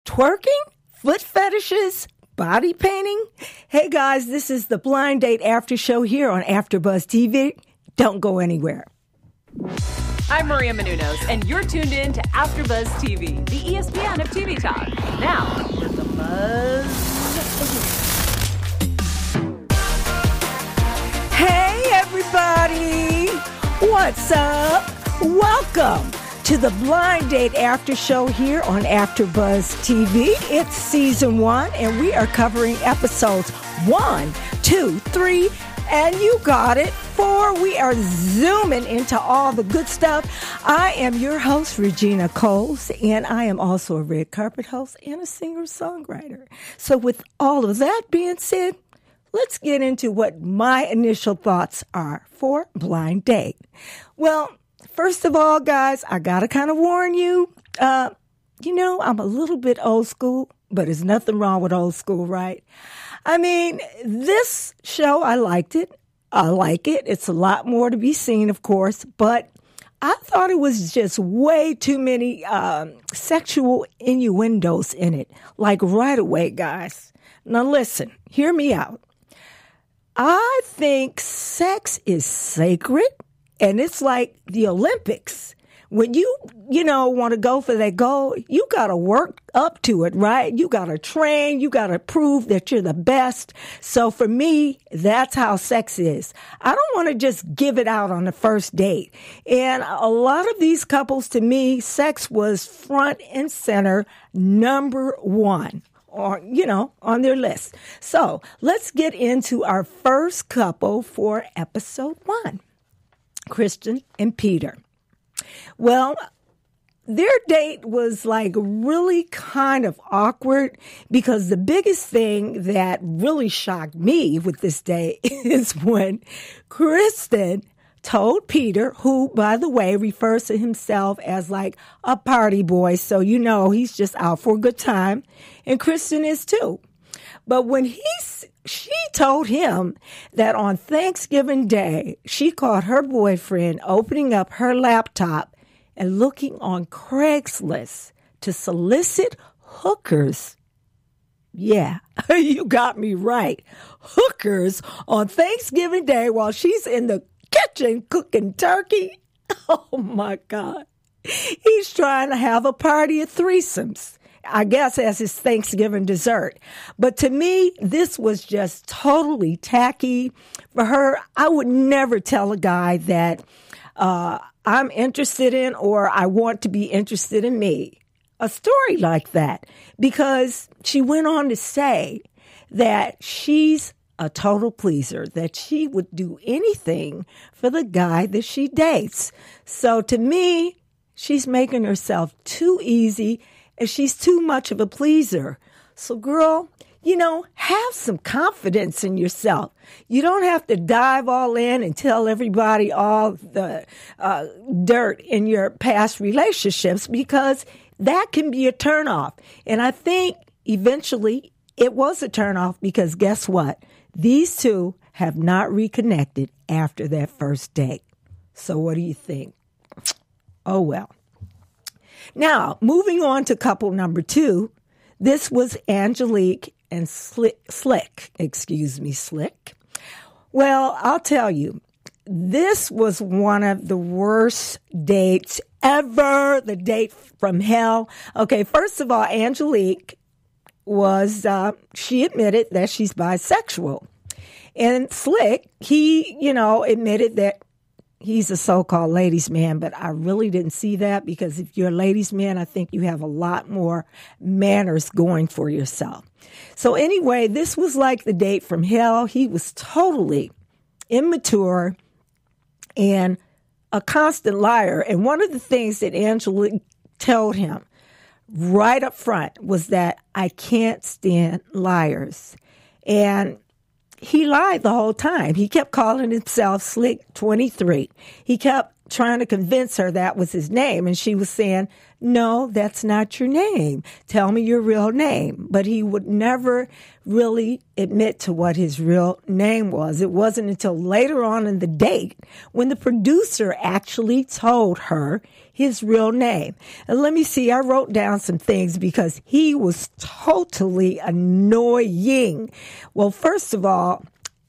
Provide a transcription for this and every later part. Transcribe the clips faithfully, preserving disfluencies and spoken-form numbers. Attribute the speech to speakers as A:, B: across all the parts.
A: Twerking? Foot fetishes? Body painting? Hey guys, this is the Blind Date After Show here on AfterBuzz T V. Don't go anywhere.
B: I'm Maria Menounos, and you're tuned in to AfterBuzz T V, the E S P N of T V talk. Now, with the buzz.
A: Hey everybody! What's up? Welcome to the Blind Date After Show here on AfterBuzz T V. It's season one, and we are covering episodes one, two, three, and you got it, four. We are zooming into all the good stuff. I am your host, Regina Coles, and I am also a red carpet host and a singer-songwriter. So with all of that being said, let's get into what my initial thoughts are for Blind Date. Well, first of all, guys, I got to kind of warn you, uh, you know, I'm a little bit old school, but there's nothing wrong with old school, right? I mean, this show, I liked it. I like it. It's a lot more to be seen, of course, but I thought it was just way too many um, sexual innuendos in it, like right away, guys. Now, listen, hear me out. I think sex is sacred, and it's like the Olympics. When you, you know, want to go for that goal, you got to work up to it, right? You got to train. You got to prove that you're the best. So for me, that's how sex is. I don't want to just give it out on the first date. And a lot of these couples, to me, sex was front and center, number one. Or, you know, on their list. So let's get into our first couple for episode one, Kristen and Peter. Well, their date was like really kind of awkward because the biggest thing that really shocked me with this date is when Kristen told Peter, who, by the way, refers to himself as like a party boy. So, you know, he's just out for a good time. And Kristen is too. But when he, she told him that on Thanksgiving Day, she caught her boyfriend opening up her laptop and looking on Craigslist to solicit hookers. Yeah, you got me right. Hookers on Thanksgiving Day while she's in the kitchen cooking turkey. Oh my God. He's trying to have a party of threesomes, I guess, as his Thanksgiving dessert. But to me, this was just totally tacky. For her, I would never tell a guy that uh, I'm interested in or I want to be interested in me. A story like that, because she went on to say that she's a total pleaser, that she would do anything for the guy that she dates. So to me, she's making herself too easy and she's too much of a pleaser. So girl, you know, have some confidence in yourself. You don't have to dive all in and tell everybody all the uh, dirt in your past relationships, because that can be a turnoff. And I think eventually it was a turnoff, because guess what? These two have not reconnected after that first date. So what do you think? Oh, well. Now, moving on to couple number two, this was Angelique and Slick, Slick, excuse me, Slick. Well, I'll tell you, this was one of the worst dates ever, the date from hell. Okay, first of all, Angelique was, uh, she admitted that she's bisexual. And Slick, he, you know, admitted that he's a so-called ladies' man, but I really didn't see that, because if you're a ladies' man, I think you have a lot more manners going for yourself. So anyway, this was like the date from hell. He was totally immature and a constant liar. And one of the things that Angelique told him right up front was that I can't stand liars. And he lied the whole time. He kept calling himself Slick twenty-three. He kept trying to convince her that was his name. And she was saying, no, that's not your name. Tell me your real name. But he would never really admit to what his real name was. It wasn't until later on in the date when the producer actually told her his real name. And let me see, I wrote down some things because he was totally annoying. Well, first of all,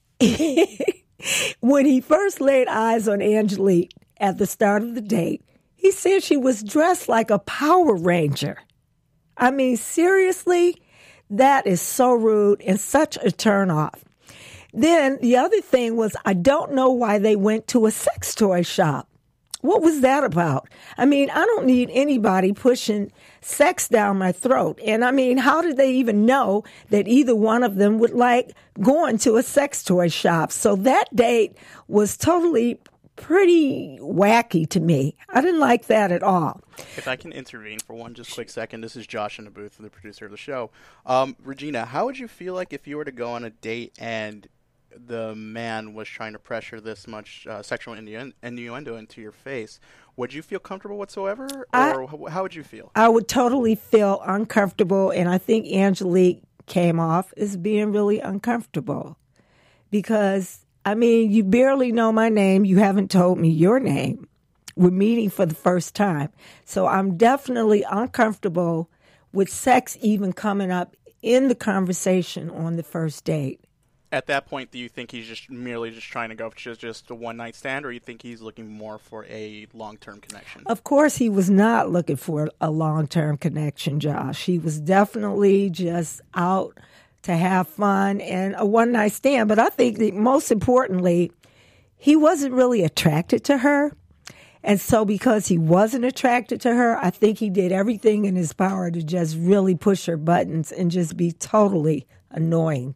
A: when he first laid eyes on Angelique at the start of the date, he said she was dressed like a Power Ranger. I mean, seriously, that is so rude and such a turnoff. Then the other thing was, I don't know why they went to a sex toy shop. What was that about? I mean, I don't need anybody pushing sex down my throat. And I mean, how did they even know that either one of them would like going to a sex toy shop? So that date was totally pretty wacky to me. I didn't like that at all.
C: If I can intervene for one just quick second, this is Josh in the booth, the producer of the show. Um, Regina, how would you feel like if you were to go on a date and the man was trying to pressure this much uh, sexual innu- innuendo into your face? Would you feel comfortable whatsoever, or I, how would you feel?
A: I would totally feel uncomfortable, and I think Angelique came off as being really uncomfortable because, I mean, you barely know my name. You haven't told me your name. We're meeting for the first time. So I'm definitely uncomfortable with sex even coming up in the conversation on the first date.
C: At that point, do you think he's just merely just trying to go for just, just a one-night stand, or you think he's looking more for a long-term connection?
A: Of course, he was not looking for a long-term connection, Josh. He was definitely just out to have fun and a one-night stand. But I think that most importantly, he wasn't really attracted to her. And so because he wasn't attracted to her, I think he did everything in his power to just really push her buttons and just be totally annoying.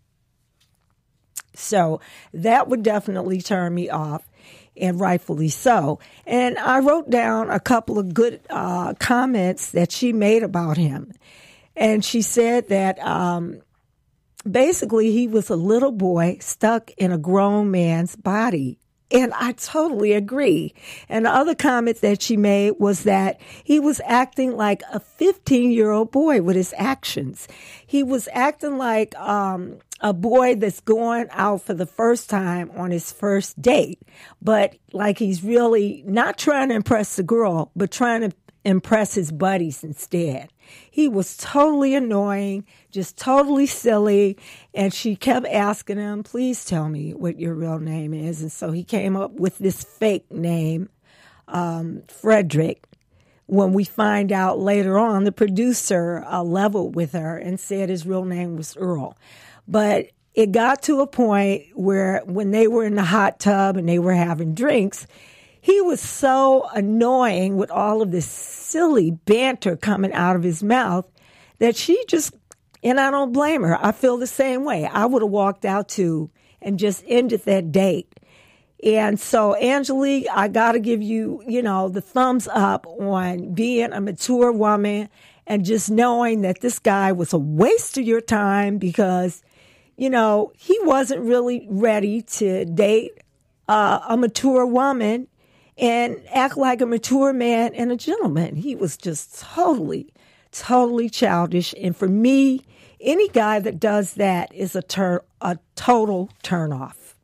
A: So that would definitely turn me off, and rightfully so. And I wrote down a couple of good uh, comments that she made about him. And she said that um, basically he was a little boy stuck in a grown man's body. And I totally agree. And the other comment that she made was that he was acting like a fifteen-year-old boy with his actions. He was acting like um, a boy that's going out for the first time on his first date, but like he's really not trying to impress the girl, but trying to impress his buddies instead. He was totally annoying, just totally silly, and she kept asking him, please tell me what your real name is. And so he came up with this fake name, um, Frederick. When we find out later on, the producer uh, leveled with her and said his real name was Earl. But it got to a point where when they were in the hot tub and they were having drinks, he was so annoying with all of this silly banter coming out of his mouth that she just, and I don't blame her. I feel the same way. I would have walked out too and just ended that date. And so, Angelique, I got to give you, you know, the thumbs up on being a mature woman and just knowing that this guy was a waste of your time because, you know, he wasn't really ready to date uh, a mature woman and act like a mature man and a gentleman. He was just totally, totally childish. And for me, any guy that does that is a tur- a total turnoff.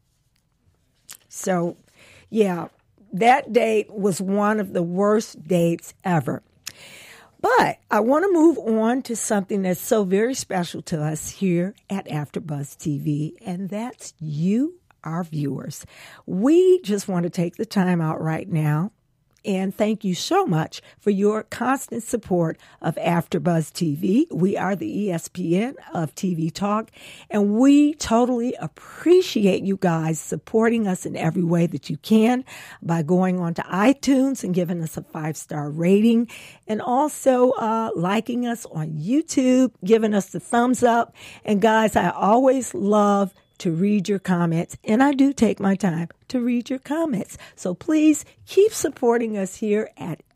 A: So, yeah, that date was one of the worst dates ever. But I want to move on to something that's so very special to us here at AfterBuzz T V, and that's you, our viewers. We just want to take the time out right now and thank you so much for your constant support of AfterBuzz T V. We are the E S P N of T V talk, and we totally appreciate you guys supporting us in every way that you can by going on to iTunes and giving us a five-star rating, and also uh, liking us on YouTube, giving us the thumbs up. And guys, I always love to read your comments, and I do take my time to read your comments. So please keep supporting us here at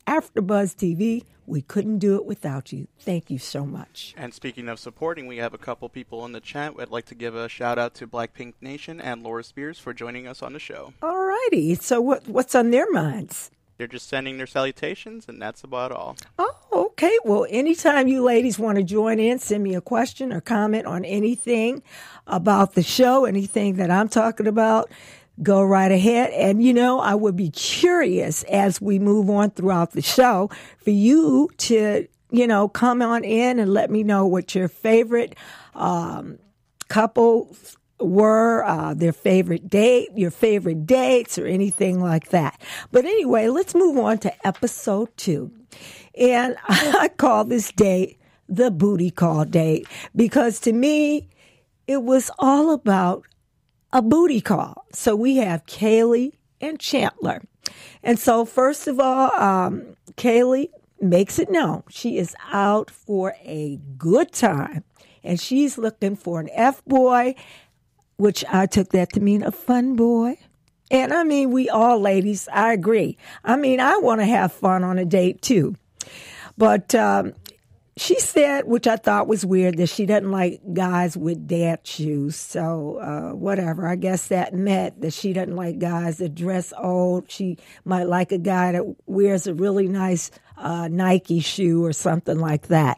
A: AfterBuzz T V. We couldn't do it without you. Thank you so much.
C: And speaking of supporting, we have a couple people in the chat. I'd like to give a shout out to Blackpink Nation and Laura Spears for joining us on the show.
A: All righty. So what what's on their minds?
C: They're just sending their salutations, and that's about all.
A: Oh, okay. Well, anytime you ladies want to join in, send me a question or comment on anything about the show, anything that I'm talking about, go right ahead. And, you know, I would be curious as we move on throughout the show for you to, you know, come on in and let me know what your favorite um, couples were, uh, their favorite date, your favorite dates, or anything like that. But anyway, let's move on to episode two. And I call this date the booty call date because to me, it was all about a booty call. So we have Kaylee and Chandler. And so first of all, um, Kaylee makes it known she is out for a good time. And she's looking for an F-boy, which I took that to mean a fun boy. And I mean, we all ladies, I agree. I mean, I want to have fun on a date too. But um, she said, which I thought was weird, that she doesn't like guys with dad shoes. So uh, whatever, I guess that meant that she doesn't like guys that dress old. She might like a guy that wears a really nice uh, Nike shoe or something like that.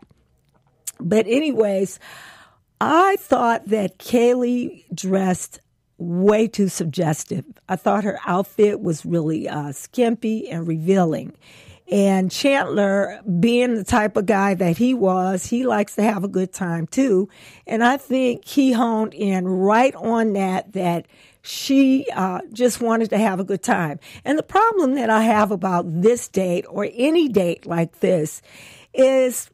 A: But anyways, I thought that Kaylee dressed way too suggestive. I thought her outfit was really uh, skimpy and revealing. And Chandler, being the type of guy that he was, he likes to have a good time too. And I think he honed in right on that, that she uh, just wanted to have a good time. And the problem that I have about this date or any date like this is,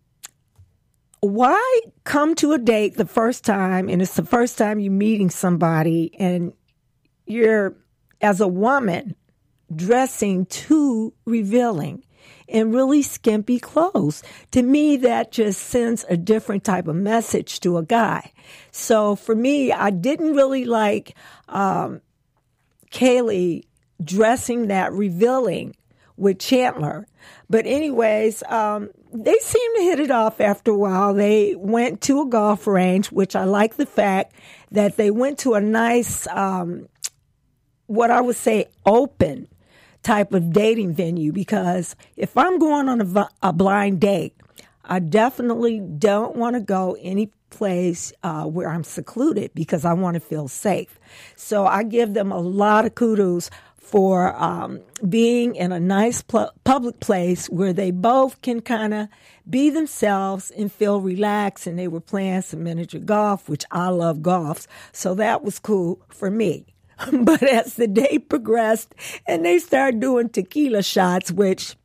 A: why come to a date the first time and it's the first time you're meeting somebody and you're, as a woman, dressing too revealing in really skimpy clothes? To me, that just sends a different type of message to a guy. So for me, I didn't really like um, Kaylee dressing that revealing with Chandler. But anyways, um, they seemed to hit it off after a while. They went to a golf range, which I like the fact that they went to a nice, um, what I would say, open type of dating venue, because if I'm going on a, a blind date, I definitely don't want to go any place uh, where I'm secluded because I want to feel safe. So I give them a lot of kudos for um, being in a nice pl- public place where they both can kind of be themselves and feel relaxed. And they were playing some miniature golf, which I love golf. So that was cool for me. But as the day progressed and they started doing tequila shots, which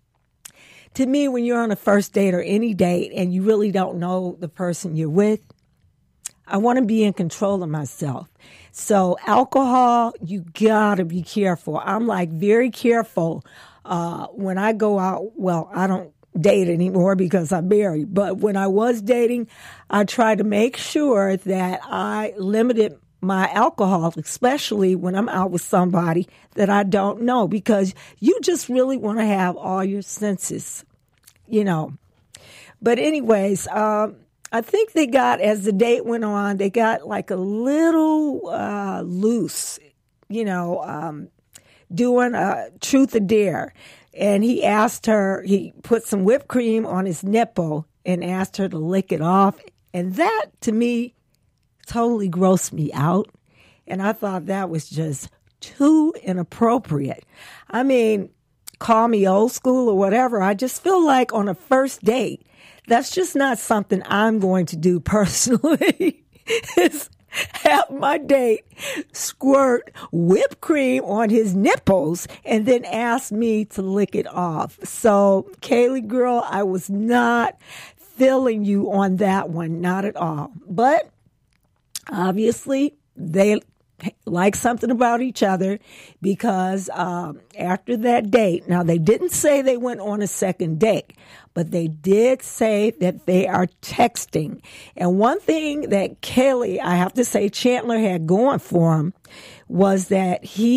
A: to me, when you're on a first date or any date and you really don't know the person you're with, I want to be in control of myself. So alcohol, you gotta be careful. I'm like very careful uh, when I go out. Well, I don't date anymore because I'm married. But when I was dating, I tried to make sure that I limited my alcohol, especially when I'm out with somebody that I don't know, because you just really want to have all your senses, you know. But anyways, um, I think they got, as the date went on, they got like a little uh, loose, you know, um, doing a truth or dare. And he asked her, he put some whipped cream on his nipple and asked her to lick it off. And that, to me, totally grossed me out. And I thought that was just too inappropriate. I mean, call me old school or whatever. I just feel like on a first date, that's just not something I'm going to do personally. Is have my date squirt whipped cream on his nipples and then ask me to lick it off. So, Kaylee girl, I was not feeling you on that one, not at all. But obviously, they like something about each other because um, after that date, now they didn't say they went on a second date, but they did say that they are texting. And one thing that Kelly, I have to say, Chandler had going for him was that he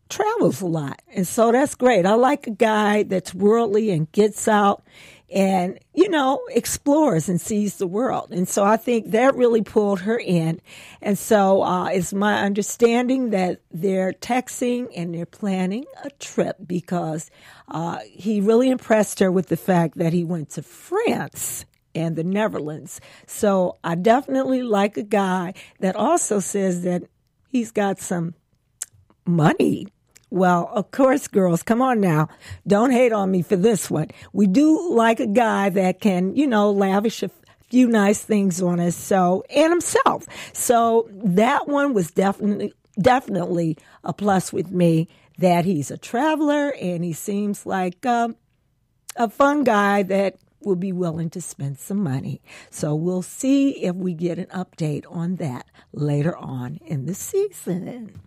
A: travels a lot. And so that's great. I like a guy that's worldly and gets out and, you know, explores and sees the world. And so I think that really pulled her in. And so uh, it's my understanding that they're texting and they're planning a trip because uh, he really impressed her with the fact that he went to France and the Netherlands. So I definitely like a guy that also says that he's got some money. Well, of course, girls, come on now. Don't hate on me for this one. We do like a guy that can, you know, lavish a few nice things on us, so, and himself. So that one was definitely, definitely a plus with me, that he's a traveler and he seems like um, a fun guy that will be willing to spend some money. So we'll see if we get an update on that later on in the season.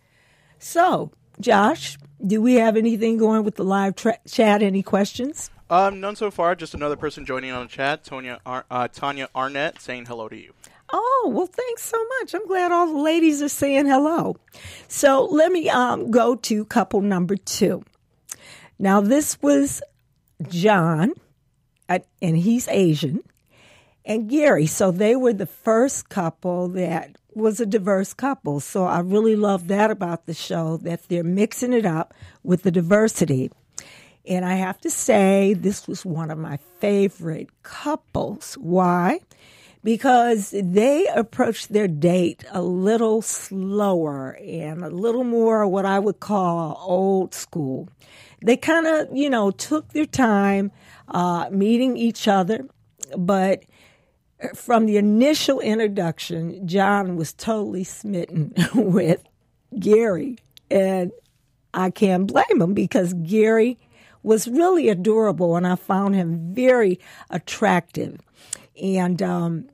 A: So, Josh, do we have anything going with the live tra- chat? Any questions?
C: Um, none so far. Just another person joining on the chat, Tonya Ar- uh, Tanya Arnett, saying hello to you.
A: Oh, well, thanks so much. I'm glad all the ladies are saying hello. So let me um, go to couple number two. Now, this was John, uh, and he's Asian, and Gary. So they were the first couple that was a diverse couple. So I really love that about the show, that they're mixing it up with the diversity. And I have to say, this was one of my favorite couples. Why? Because they approached their date a little slower and a little more what I would call old school. They kind of, you know, took their time uh, meeting each other, but from the initial introduction, John was totally smitten with Gary. And I can't blame him because Gary was really adorable and I found him very attractive. And um,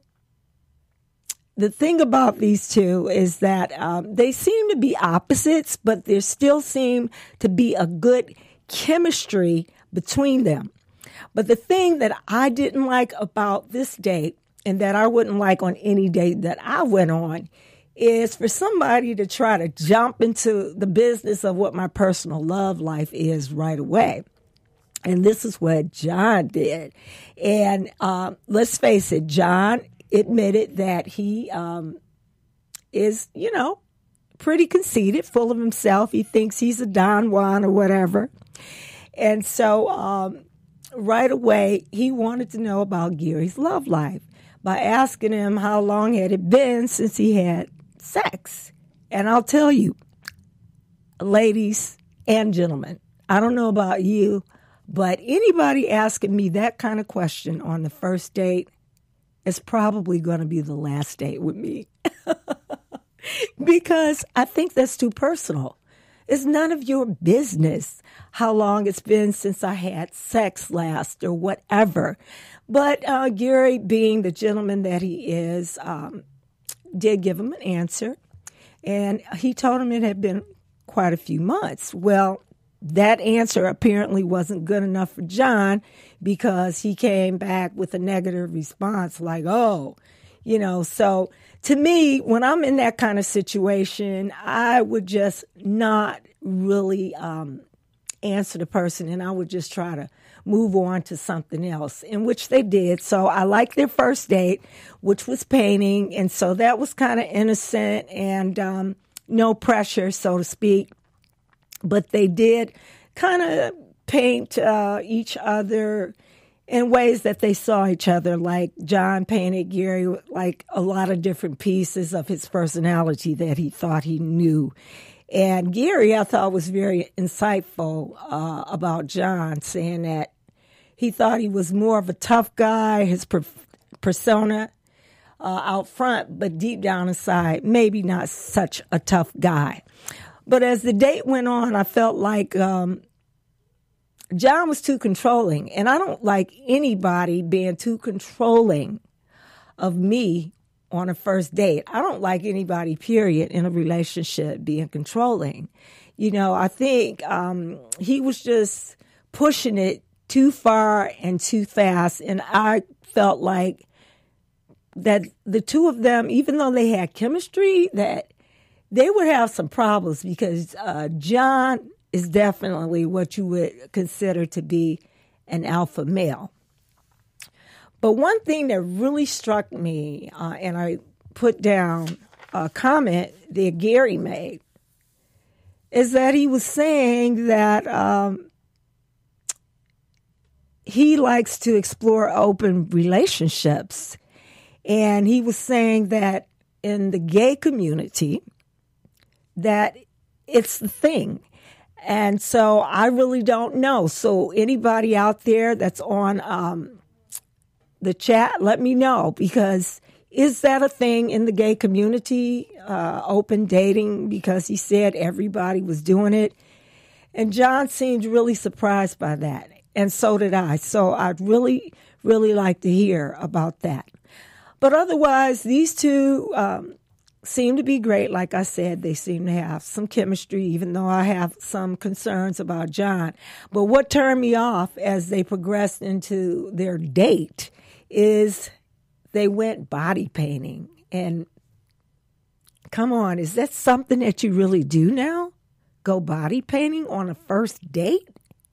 A: the thing about these two is that um, they seem to be opposites, but there still seem to be a good chemistry between them. But the thing that I didn't like about this date, and that I wouldn't like on any date that I went on, is for somebody to try to jump into the business of what my personal love life is right away. And this is what John did. And uh, let's face it, John admitted that he um, is, you know, pretty conceited, full of himself. He thinks he's a Don Juan or whatever. And so um, right away, he wanted to know about Gary's love life by asking him how long had it been since he had sex. And I'll tell you, ladies and gentlemen, I don't know about you, but anybody asking me that kind of question on the first date is probably going to be the last date with me. Because I think that's too personal. It's none of your business how long it's been since I had sex last or whatever. But uh, Gary, being the gentleman that he is, um, did give him an answer. And he told him it had been quite a few months. Well, that answer apparently wasn't good enough for John because he came back with a negative response like, oh, you know. So to me, when I'm in that kind of situation, I would just not really um, answer the person, and I would just try to move on to something else, in which they did. So I liked their first date, which was painting. And so that was kind of innocent and um, no pressure, so to speak. But they did kind of paint uh, each other in ways that they saw each other. Like John painted Gary like a lot of different pieces of his personality that he thought he knew. And Gary, I thought, was very insightful uh, about John, saying that he thought he was more of a tough guy, his per- persona uh, out front, but deep down inside, maybe not such a tough guy. But as the date went on, I felt like um, John was too controlling. And I don't like anybody being too controlling of me on a first date. I don't like anybody, period, in a relationship being controlling. You know, I think um, he was just pushing it too far and too fast. And I felt like that the two of them, even though they had chemistry, that they would have some problems because uh, John is definitely what you would consider to be an alpha male. But one thing that really struck me, uh, and I put down a comment that Gary made, is that he was saying that um, he likes to explore open relationships. And he was saying that in the gay community, that it's the thing. And so I really don't know. So anybody out there that's on um, the chat, let me know, because is that a thing in the gay community, uh, open dating? Because he said everybody was doing it. And John seemed really surprised by that. And so did I. So I'd really, really like to hear about that. But otherwise, these two um, seem to be great. Like I said, they seem to have some chemistry, even though I have some concerns about John. But what turned me off as they progressed into their date is they went body painting. And come on, is that something that you really do now? Go body painting on a first date?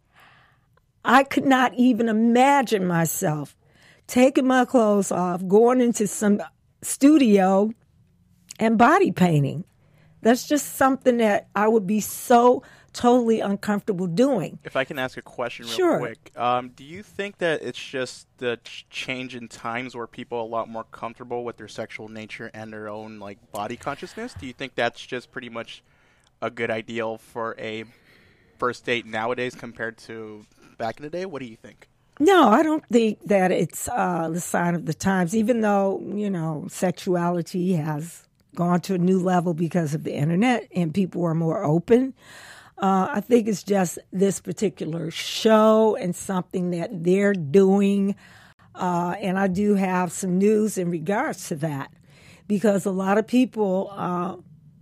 A: I could not even imagine myself taking my clothes off, going into some studio and body painting. That's just something that I would be so totally uncomfortable doing.
C: If I can ask a question real
A: Sure.
C: quick, um, do you think that it's just the ch- change in times where people are a lot more comfortable with their sexual nature and their own like body consciousness? Do you think that's just pretty much a good ideal for a first date nowadays compared to back in the day? What do you think?
A: No, I don't think that it's uh, the sign of the times, even though, you know, sexuality has gone to a new level because of the internet and people are more open. Uh, I think it's just this particular show and something that they're doing. Uh, and I do have some news in regards to that because a lot of people uh,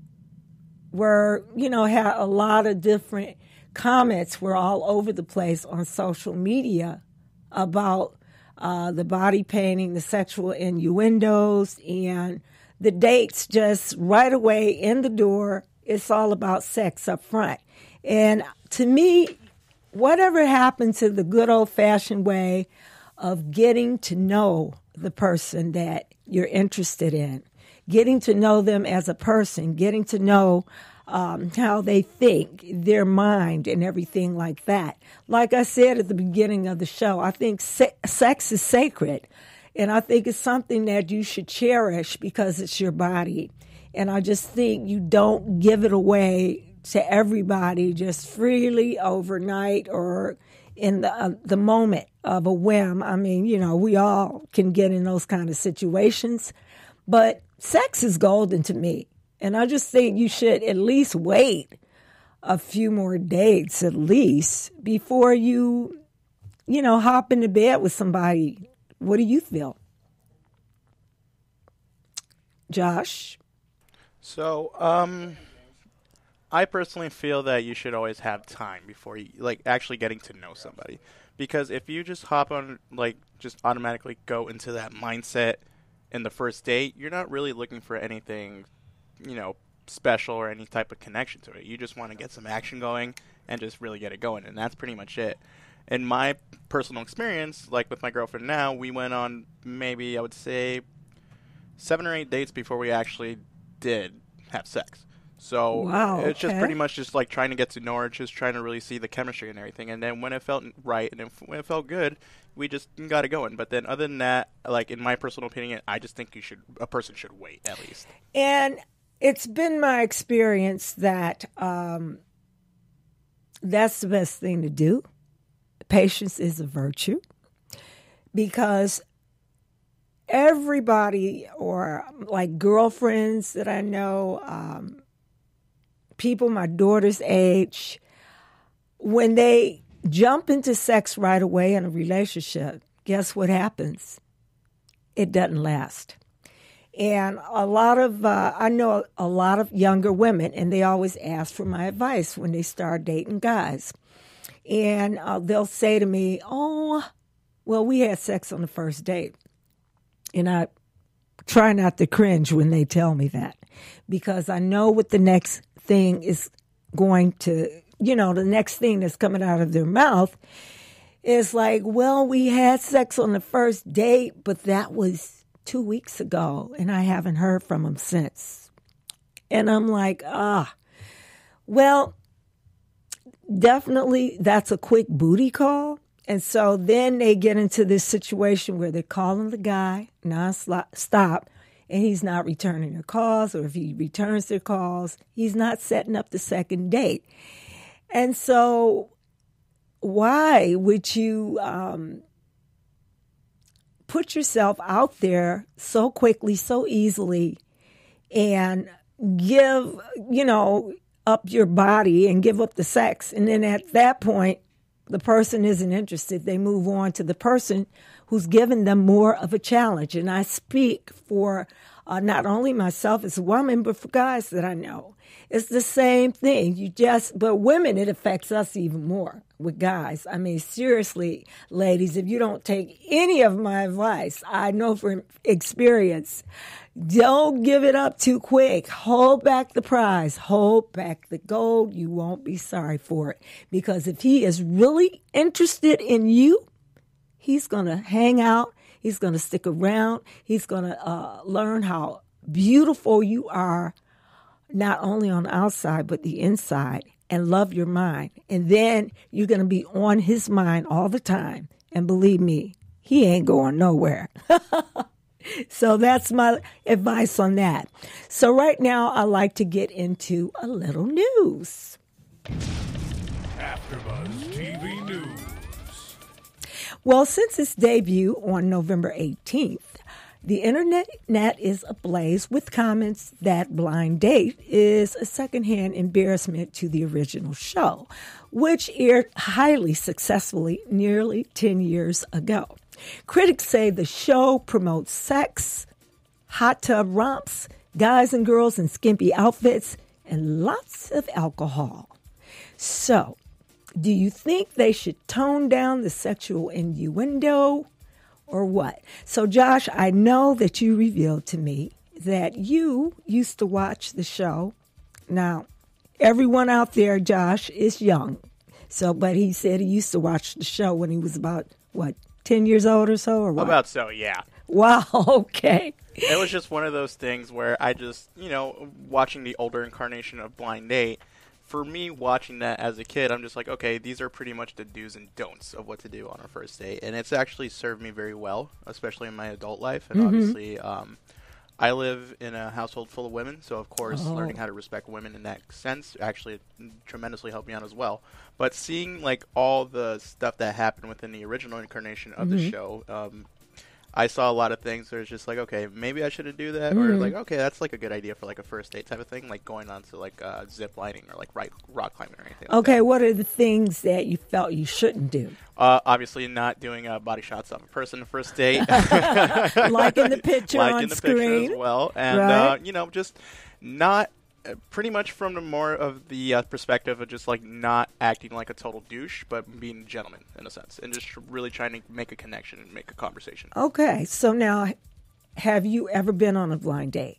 A: were, you know, had a lot of different comments were all over the place on social media about uh, the body painting, the sexual innuendos, and the dates just right away in the door. It's all about sex up front. And to me, whatever happened to the good old-fashioned way of getting to know the person that you're interested in, getting to know them as a person, getting to know Um, how they think, their mind, and everything like that. Like I said at the beginning of the show, I think se- sex is sacred, and I think it's something that you should cherish because it's your body. And I just think you don't give it away to everybody just freely overnight or in the uh, the moment of a whim. I mean, you know, we all can get in those kind of situations, but sex is golden to me. And I just think you should at least wait a few more dates at least before you, you know, hop into bed with somebody. What do you feel? Josh?
C: So, um, I personally feel that you should always have time before you, like, actually getting to know somebody. Because if you just hop on, like, just automatically go into that mindset in the first date, you're not really looking for anything, you know, special or any type of connection to it. You just want to get some action going and just really get it going, and that's pretty much it. In my personal experience, like with my girlfriend now, we went on maybe, I would say, seven or eight dates before we actually did have sex. So
A: wow,
C: it's just
A: okay.
C: pretty much just like trying to get to know her, just trying to really see the chemistry and everything. And then when it felt right and if, when it felt good, we just got it going. But then other than that, like in my personal opinion, I just think you should a person should wait at least.
A: And it's been my experience that um, that's the best thing to do. Patience is a virtue because everybody, or like girlfriends that I know, um, people my daughter's age, when they jump into sex right away in a relationship, guess what happens? It doesn't last. And a lot of, uh, I know a lot of younger women, and they always ask for my advice when they start dating guys. And uh, they'll say to me, oh, well, we had sex on the first date. And I try not to cringe when they tell me that. because I know what the next thing is going to, you know, the next thing that's coming out of their mouth is like, well, we had sex on the first date, but that was two weeks ago, and I haven't heard from him since. And I'm like, ah, well, definitely that's a quick booty call. And so then they get into this situation where they're calling the guy nonstop, and he's not returning their calls, or if he returns their calls, he's not setting up the second date. And so why would you um, put yourself out there so quickly, so easily, and give, you know, up your body and give up the sex? And then at that point, the person isn't interested. They move on to the person who's given them more of a challenge. And I speak for uh, not only myself as a woman, but for guys that I know. It's the same thing. You just, but women, it affects us even more with guys. I mean, seriously, ladies, if you don't take any of my advice, I know from experience, don't give it up too quick. Hold back the prize. Hold back the gold. You won't be sorry for it. Because if he is really interested in you, he's going to hang out. He's going to stick around. He's going to uh, learn how beautiful you are, not only on the outside, but the inside, and love your mind. And then you're going to be on his mind all the time. And believe me, he ain't going nowhere. So that's my advice on that. So right now, I like to get into a little news.
D: AfterBuzz T V News.
A: Well, since its debut on November eighteenth, the internet net is ablaze with comments that Blind Date is a secondhand embarrassment to the original show, which aired highly successfully nearly ten years ago. Critics say the show promotes sex, hot tub romps, guys and girls in skimpy outfits, and lots of alcohol. So, do you think they should tone down the sexual innuendo or what? So, Josh, I know that you revealed to me that you used to watch the show. Now, everyone out there, Josh, is young. So, but he said he used to watch the show when he was about, what, ten years old or so, or what?
C: About so, yeah.
A: Wow, okay.
C: It was just one of those things where I just, you know, watching the older incarnation of Blind Date, for me watching that as a kid, I'm just like, okay, these are pretty much the do's and don'ts of what to do on a first date. And it's actually served me very well, especially in my adult life. And mm-hmm. obviously, um, I live in a household full of women, so of course oh. learning how to respect women in that sense actually tremendously helped me out as well. But seeing like all the stuff that happened within the original incarnation of mm-hmm. the show, um, I saw a lot of things where it's just like, okay, maybe I shouldn't do that, mm-hmm. or like, okay, that's like a good idea for like a first date type of thing, like going on to like uh, zip lining or like right, rock climbing or anything.
A: Okay,
C: like that.
A: What are the things that you felt you shouldn't do?
C: Uh, obviously, not doing uh, body shots of a person the first date,
A: like in the picture
C: like
A: on
C: in the
A: screen,
C: picture as well, and
A: right?
C: uh, you know, just not. Uh, pretty much from the more of the uh, perspective of just like not acting like a total douche, but being a gentleman in a sense, and just really trying to make a connection and make a conversation.
A: Okay, so now, have you ever been on a blind date?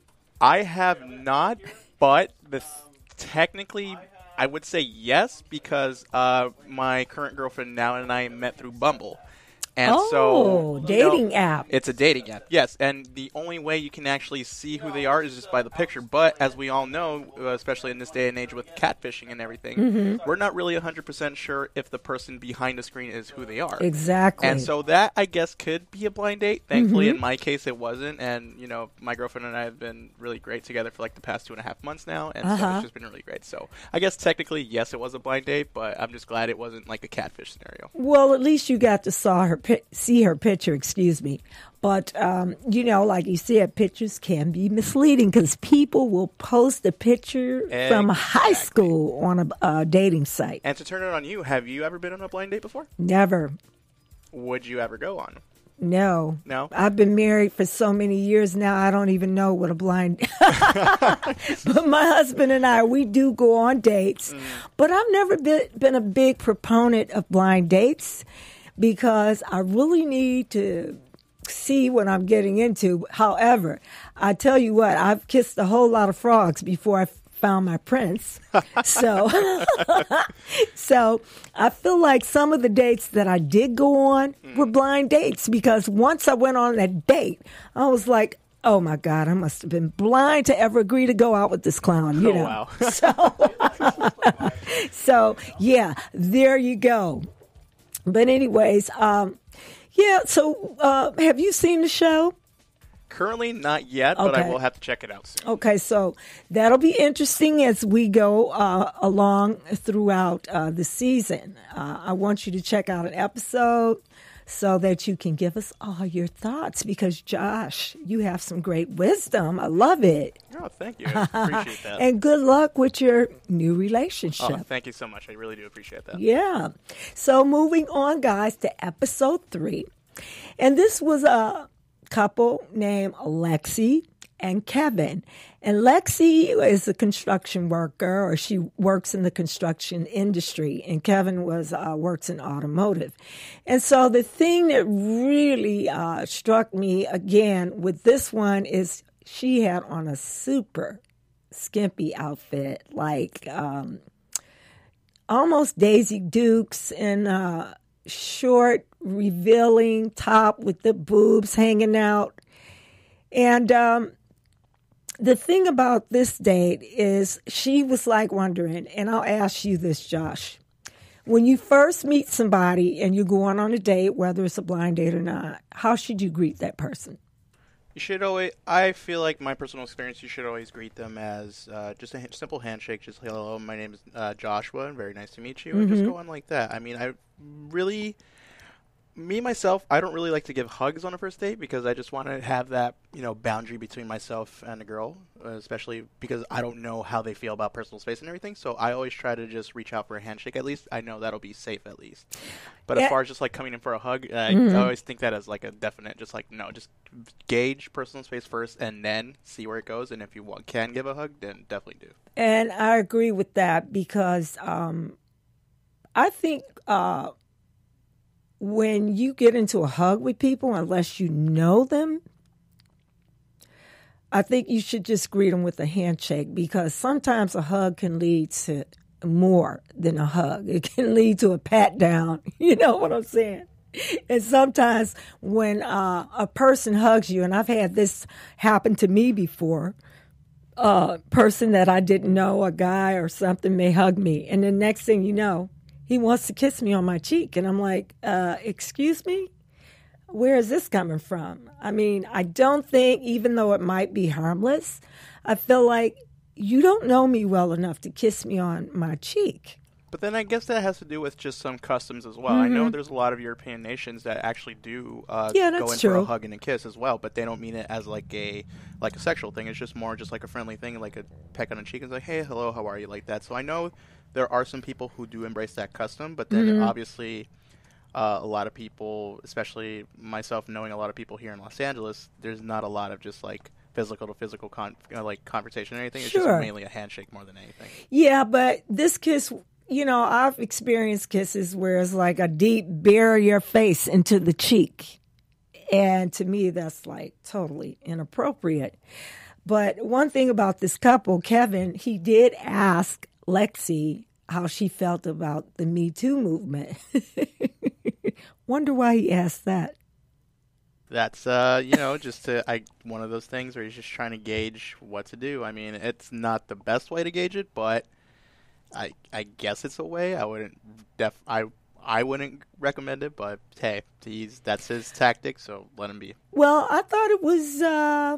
C: I have not, but the technically I would say yes, because uh, my current girlfriend now and I met through Bumble. And
A: oh,
C: so,
A: dating
C: know,
A: app.
C: It's a dating app, yes. And the only way you can actually see who they are is just by the picture. But as we all know, especially in this day and age with catfishing and everything, mm-hmm. we're not really one hundred percent sure if the person behind the screen is who they are.
A: Exactly.
C: And so that, I guess, could be a blind date. Thankfully,
A: mm-hmm.
C: in my case, it wasn't. And, you know, my girlfriend and I have been really great together for like the past two and a half months now. And uh-huh. so it's just been really great. So I guess technically, yes, it was a blind date, but I'm just glad it wasn't like a catfish scenario.
A: Well, at least you got to saw her pi- see her picture, excuse me. But, um, you know, like you said, pictures can be misleading because people will post a picture exactly. from high school on a uh, dating site.
C: And to turn it on you, have you ever been on a blind date before?
A: Never.
C: Would you ever go on?
A: No.
C: No?
A: I've been married for so many years now, I don't even know what a blind... But my husband and I, we do go on dates. Mm. But I've never been, been a big proponent of blind dates, because I really need to see what I'm getting into. However, I tell you what, I've kissed a whole lot of frogs before I found my prince. So, so I feel like some of the dates that I did go on were blind dates, because once I went on that date, I was like, oh my God, I must have been blind to ever agree to go out with this clown. You
C: Oh,
A: know?
C: wow.
A: So, so yeah, there you go. But anyways, um, yeah. So, uh, have you seen the show?
C: Currently not yet, but I
A: Okay.
C: will have to check it out soon.
A: Okay, so that'll be interesting as we go uh, along throughout uh, the season. Uh, I want you to check out an episode so that you can give us all your thoughts, because, Josh, you have some great wisdom. I love it.
C: Oh, thank you. I appreciate that.
A: And good luck with your new relationship.
C: Oh, thank you so much. I really do appreciate that.
A: Yeah. So moving on, guys, to episode three. And this was a couple named Lexi and Kevin. And Lexi is a construction worker, or she works in the construction industry, and Kevin was uh, works in automotive. And so the thing that really uh, struck me again with this one is she had on a super skimpy outfit, like um, almost Daisy Dukes, and uh, short, revealing top with the boobs hanging out. And um, the thing about this date is she was like wondering, and I'll ask you this, Josh. When you first meet somebody and you're going on a date, whether it's a blind date or not, how should you greet that person?
C: You should always, I feel like my personal experience, you should always greet them as uh, just a h- simple handshake, just hello, my name is uh, Joshua, and very nice to meet you, and just go on like that. I mean, I really, me, myself, I don't really like to give hugs on a first date, because I just want to have that, you know, boundary between myself and a girl, uh, especially because I don't know how they feel about personal space and everything, so I always try to just reach out for a handshake at least. I know that'll be safe at least. But
A: Yeah.
C: as far as just like coming in for a hug, uh, I always think that as like a definite, just like, no, just gauge personal space first and then see where it goes. And if you wa- can give a hug, then definitely do.
A: And I agree with that, because um, I think uh, when you get into a hug with people, unless you know them, I think you should just greet them with a handshake, because sometimes a hug can lead to more than a hug. It can lead to a pat down. You know what I'm saying? And sometimes when uh, a person hugs you, and I've had this happen to me before, a person that I didn't know, a guy or something, may hug me. And the next thing you know, he wants to kiss me on my cheek. And I'm like, uh, excuse me? Where is this coming from? I mean, I don't think, even though it might be harmless, I feel like you don't know me well enough to kiss me on my cheek.
C: But then I guess that has to do with just some customs as well. I know there's a lot of European nations that actually do uh,
A: Yeah,
C: go
A: that's
C: in for
A: true.
C: a hug and a kiss as well, but they don't mean it as like a like a sexual thing. It's just more just like a friendly thing, like a peck on the cheek and it's like, hey, hello, how are you, like that. So I know there are some people who do embrace that custom, but then obviously uh, a lot of people, especially myself knowing a lot of people here in Los Angeles, there's not a lot of just like physical to physical con- uh, like conversation or anything. It's
A: Sure.
C: just mainly a handshake more than anything.
A: Yeah, but this kiss, you know, I've experienced kisses where it's like a deep bury your face into the cheek. And to me, that's like totally inappropriate. But one thing about this couple, Kevin, he did ask Lexi how she felt about the Me Too movement. Wonder why he asked that.
C: That's uh, you know, just to, I one of those things where he's just trying to gauge what to do. I mean, it's not the best way to gauge it, but I I guess it's a way. I wouldn't def I I wouldn't recommend it, but hey, he's that's his tactic, so let him be.
A: Well, I thought it was uh,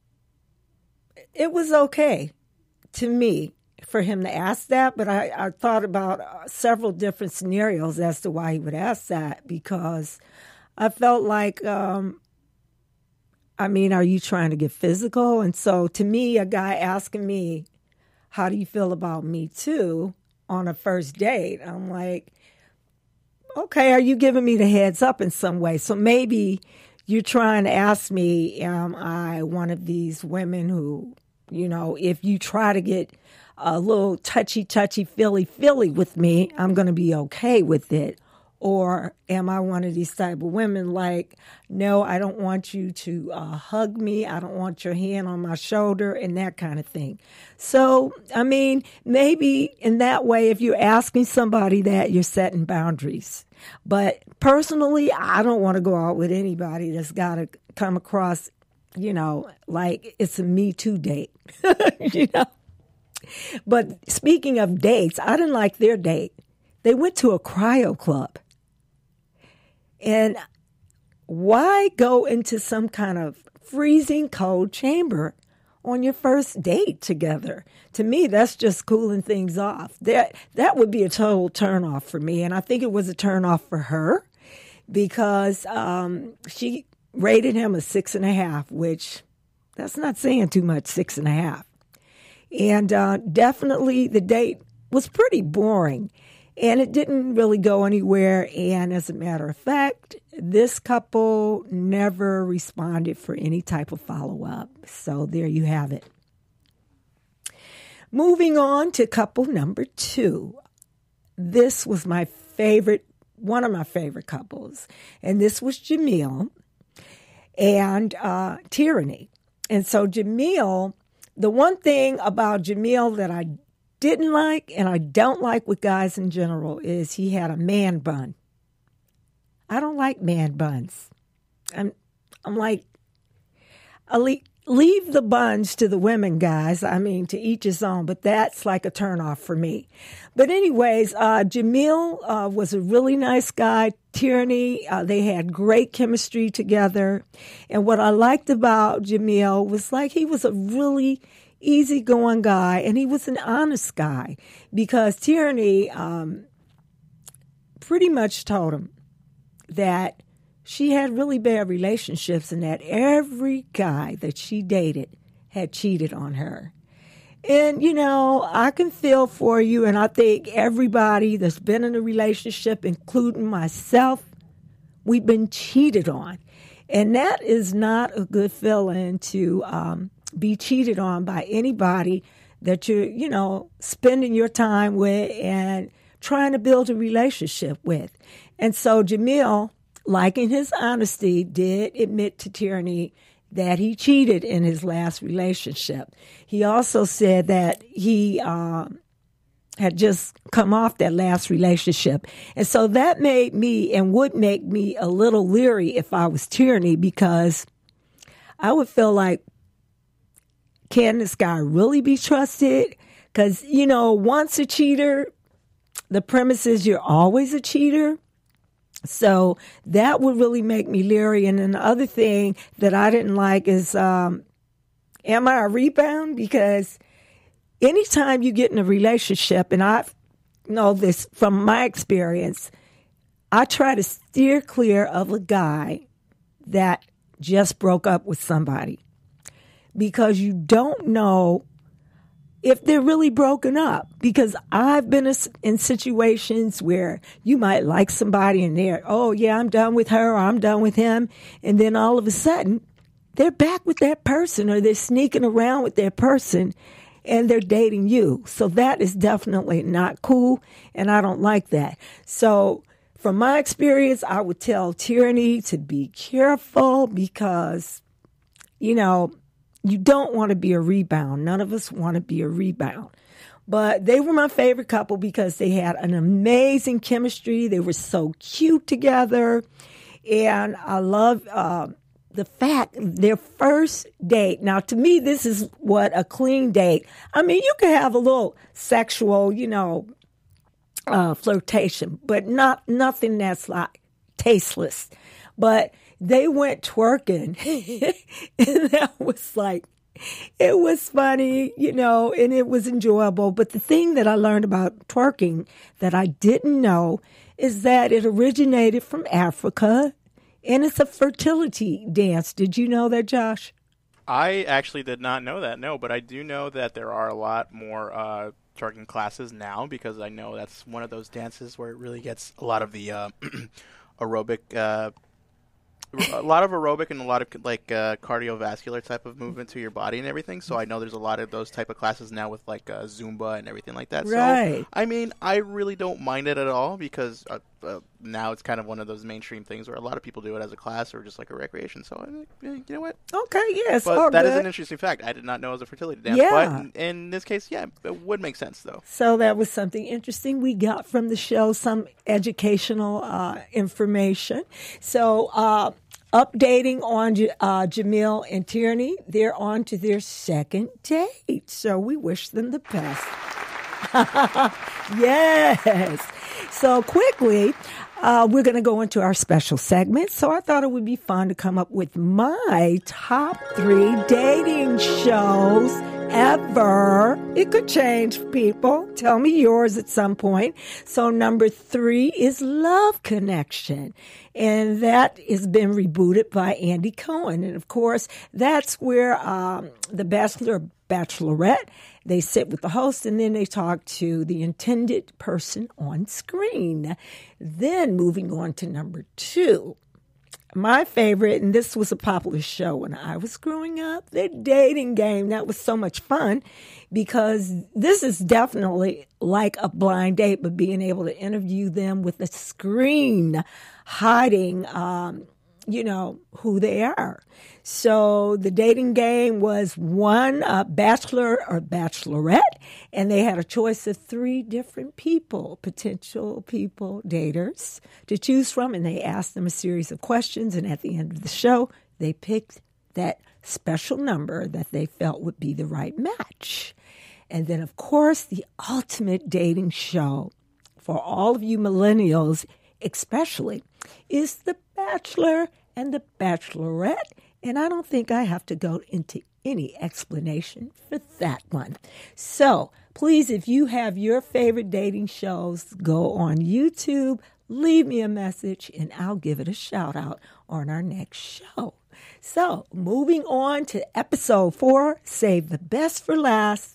A: it was okay to me for him to ask that, but I, I thought about uh, several different scenarios as to why he would ask that, because I felt like, um, I mean, are you trying to get physical? And so to me, a guy asking me, how do you feel about Me Too on a first date? I'm like, okay, are you giving me the heads up in some way? So maybe you're trying to ask me, am I one of these women who, you know, if you try to get a little touchy, touchy, feely, feely with me, I'm going to be okay with it. Or am I one of these type of women like, no, I don't want you to uh, hug me. I don't want your hand on my shoulder and that kind of thing. So, I mean, maybe in that way, if you're asking somebody that, you're setting boundaries. But personally, I don't want to go out with anybody that's got to come across, you know, like it's a Me Too date, you know. But speaking of dates, I didn't like their date. They went to a cryo club. And why go into some kind of freezing cold chamber on your first date together? To me, that's just cooling things off. That that would be a total turnoff for me. And I think it was a turnoff for her because um, she rated him a six and a half, which that's not saying too much, six and a half. And uh, definitely the date was pretty boring. And it didn't really go anywhere. And as a matter of fact, this couple never responded for any type of follow-up. So there you have it. Moving on to couple number two. This was my favorite, one of my favorite couples. And this was Jamil and uh, Tierney. And so Jamil, the one thing about Jamil that I didn't like, and I don't like with guys in general, is he had a man bun. I don't like man buns. I'm, I'm like, I'll leave, leave the buns to the women, guys. I mean, to each his own, but that's like a turnoff for me. But anyways, uh, Jamil uh, was a really nice guy. Tierney, uh, they had great chemistry together. And what I liked about Jamil was like he was a really easygoing guy, and he was an honest guy because Tierney um, pretty much told him that she had really bad relationships and that every guy that she dated had cheated on her. And, you know, I can feel for you, and I think everybody that's been in a relationship, including myself, we've been cheated on. And that is not a good feeling to um, be cheated on by anybody that you're, you know, spending your time with and trying to build a relationship with. And so Jamil, liking his honesty, did admit to Tierney that he cheated in his last relationship. He also said that he um, had just come off that last relationship. And so that made me and would make me a little leery if I was Tierney, because I would feel like, can this guy really be trusted? Because, you know, once a cheater, the premise is you're always a cheater. So that would really make me leery. And then the other thing that I didn't like is, um, am I a rebound? Because anytime you get in a relationship, and I know this from my experience, I try to steer clear of a guy that just broke up with somebody, because you don't know if they're really broken up. Because I've been in situations where you might like somebody and they're, oh, yeah, I'm done with her or I'm done with him. And then all of a sudden, they're back with that person, or they're sneaking around with that person and they're dating you. So that is definitely not cool, and I don't like that. So from my experience, I would tell Tierney to be careful because, you know, you don't want to be a rebound. None of us want to be a rebound. But they were my favorite couple because they had an amazing chemistry. They were so cute together. And I love uh, the fact, their first date. Now, to me, this is what a clean date. I mean, you can have a little sexual, you know, uh, flirtation, but not nothing that's like tasteless. But they went twerking, and that was like, it was funny, you know, and it was enjoyable. But the thing that I learned about twerking that I didn't know is that it originated from Africa, and it's a fertility dance. Did you know that, Josh?
C: I actually did not know that, no, but I do know that there are a lot more uh, twerking classes now, because I know that's one of those dances where it really gets a lot of the uh, aerobic uh a lot of aerobic and a lot of like uh, cardiovascular type of movement to your body and everything. So I know there's a lot of those type of classes now with like uh, Zumba and everything like that.
A: Right.
C: So I mean, I really don't mind it at all, because uh, uh, now it's kind of one of those mainstream things where a lot of people do it as a class or just like a recreation. So, uh, you know what?
A: Okay, yes.
C: But
A: all
C: that
A: good.
C: is an interesting fact. I did not know it was a fertility dance.
A: Yeah.
C: But in, in this case, yeah, it would make sense, though.
A: So that was something interesting we got from the show, some educational uh, information. So uh, updating on uh, Jamil and Tierney, they're on to their second date. So we wish them the best. Yes. So quickly, uh, we're going to go into our special segment. So I thought it would be fun to come up with my top three dating shows ever. It could change, people. Tell me yours at some point. So number three is Love Connection. And that has been rebooted by Andy Cohen. And of course, that's where um, the Bachelor or Bachelorette, they sit with the host and then they talk to the intended person on screen. Then moving on to number two. My favorite, and this was a popular show when I was growing up, The Dating Game. That was so much fun because this is definitely like a blind date, but being able to interview them with a screen hiding, um, you know, who they are. So The Dating Game was one uh, bachelor or bachelorette, and they had a choice of three different people, potential people, daters, to choose from, and they asked them a series of questions, and at the end of the show, they picked that special number that they felt would be the right match. And then, of course, the ultimate dating show for all of you millennials especially is The Bachelor and The Bachelorette. And I don't think I have to go into any explanation for that one. So please, if you have your favorite dating shows, go on YouTube, leave me a message, and I'll give it a shout out on our next show. So moving on to episode four, Save the Best for Last.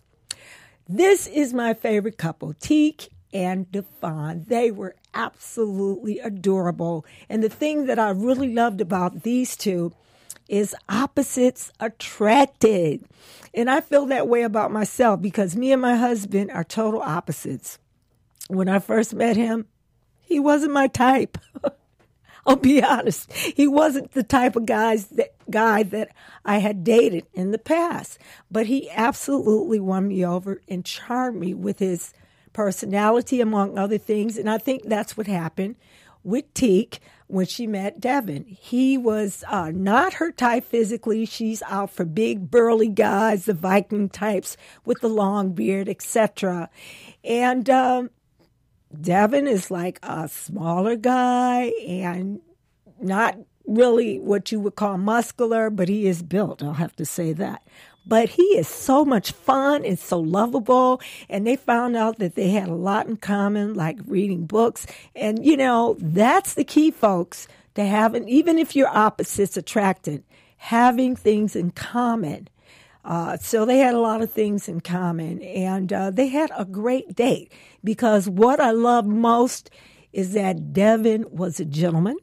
A: This is my favorite couple, Teak and Devon. They were absolutely adorable. And the thing that I really loved about these two is opposites attracted. And I feel that way about myself because me and my husband are total opposites. When I first met him, he wasn't my type. I'll be honest. He wasn't the type of guys that guy that I had dated in the past. But he absolutely won me over and charmed me with his personality, among other things. And I think that's what happened with Teak when she met Devin. He was uh, not her type physically. She's out for big, burly guys, the Viking types with the long beard, et cetera. And um, Devin is like a smaller guy and not really what you would call muscular, but he is built, I'll have to say that. But he is so much fun and so lovable. And they found out that they had a lot in common, like reading books. And, you know, that's the key, folks, to having, even if you're opposites attracted, having things in common. Uh, so they had a lot of things in common. And uh, they had a great date because what I love most is that Devin was a gentleman.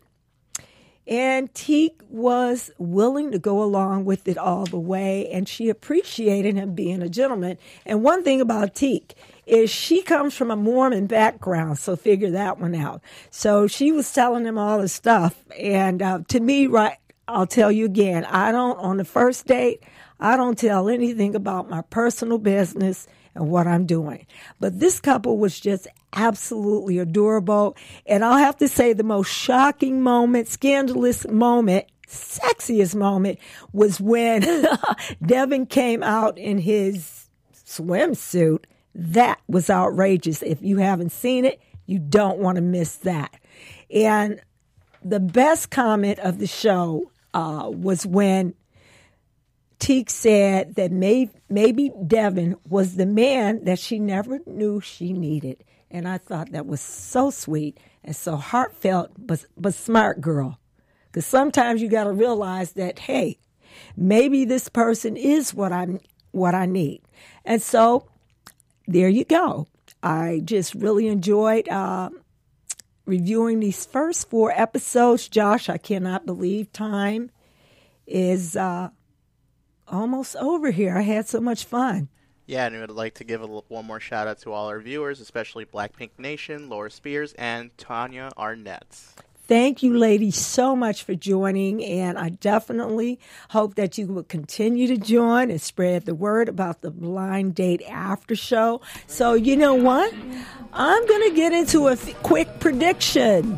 A: And Teak was willing to go along with it all the way, and she appreciated him being a gentleman. And one thing about Teak is she comes from a Mormon background, so figure that one out. So she was telling him all this stuff, and uh, to me, right, I'll tell you again, I don't, on the first date, I don't tell anything about my personal business and what I'm doing. But this couple was just absolutely adorable. And I'll have to say the most shocking moment, scandalous moment, sexiest moment was when Devin came out in his swimsuit. That was outrageous. If you haven't seen it, you don't want to miss that. And the best comment of the show uh, was when Teak said that may, maybe Devin was the man that she never knew she needed. And I thought that was so sweet and so heartfelt, but, but smart girl. Because sometimes you got to realize that, hey, maybe this person is what I, what I need. And so there you go. I just really enjoyed uh, reviewing these first four episodes. Josh, I cannot believe time is uh, almost over here. I had so much fun.
C: Yeah, and we would like to give a little, one more shout out to all our viewers, especially Blackpink Nation, Laura Spears, and Tanya Arnett.
A: Thank you, ladies, so much for joining, and I definitely hope that you will continue to join and spread the word about the Blind Date After Show. So, you know what? I'm going to get into a th- quick prediction.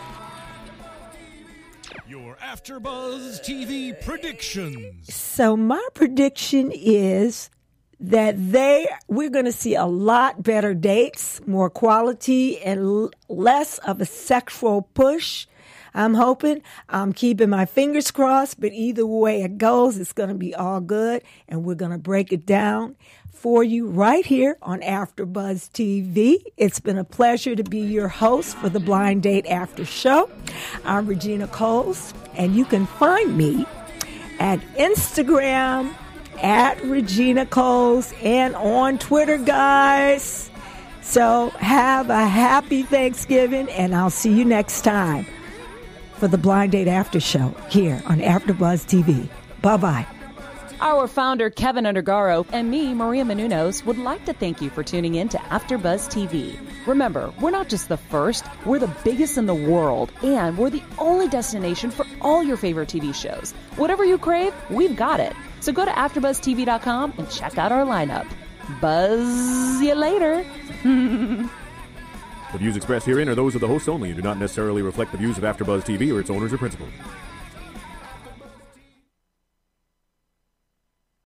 D: Your AfterBuzz T V predictions.
A: So, my prediction is that they we're going to see a lot better dates, more quality, and l- less of a sexual push. I'm hoping. I'm keeping my fingers crossed, but either way it goes, it's going to be all good, and we're going to break it down for you right here on AfterBuzz T V. It's been a pleasure to be your host for the Blind Date After Show. I'm Regina Coles, and you can find me at Instagram at Regina Coles and on Twitter, guys. So have a happy Thanksgiving, and I'll see you next time for the Blind Date After Show here on AfterBuzz T V. Bye-bye.
B: Our founder, Kevin Undergaro, and me, Maria Menounos, would like to thank you for tuning in to AfterBuzz T V. Remember, we're not just the first, we're the biggest in the world, and we're the only destination for all your favorite T V shows. Whatever you crave, we've got it. So go to after buzz T V dot com and check out our lineup. Buzz you later.
E: The views expressed herein are those of the hosts only and do not necessarily reflect the views of AfterBuzz T V or its owners or principals.